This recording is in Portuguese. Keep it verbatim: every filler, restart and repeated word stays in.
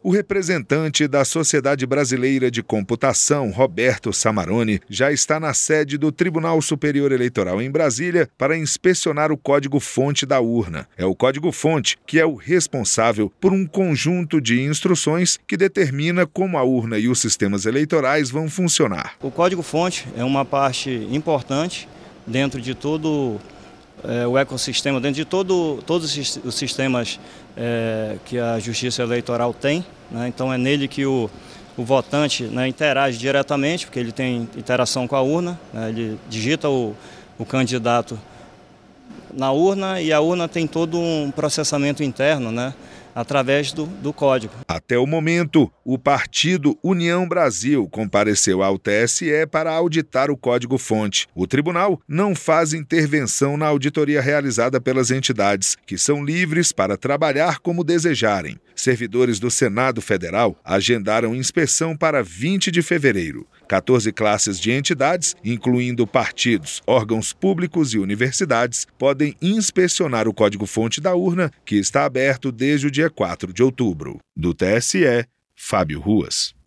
O representante da Sociedade Brasileira de Computação, Roberto Samarone, já está na sede do Tribunal Superior Eleitoral em Brasília para inspecionar o código-fonte da urna. É o código-fonte que é o responsável por um conjunto de instruções que determina como a urna e os sistemas eleitorais vão funcionar. O código-fonte é uma parte importante dentro de todo é, o ecossistema, dentro de todo, todos os sistemas é, que a Justiça Eleitoral tem, né? Então é nele que o, o votante, né, interage diretamente, porque ele tem interação com a urna, né? Ele digita o, o candidato na urna e a urna tem todo um processamento interno, né, através do, do código. Até o momento, o partido União Brasil compareceu ao T S E para auditar o código-fonte. O tribunal não faz intervenção na auditoria realizada pelas entidades, que são livres para trabalhar como desejarem. Servidores do Senado Federal agendaram inspeção para vinte de fevereiro. quatorze classes de entidades, incluindo partidos, órgãos públicos e universidades, podem inspecionar o código-fonte da urna, que está aberto desde o dia quatro de outubro. Do T S E, Fábio Ruas.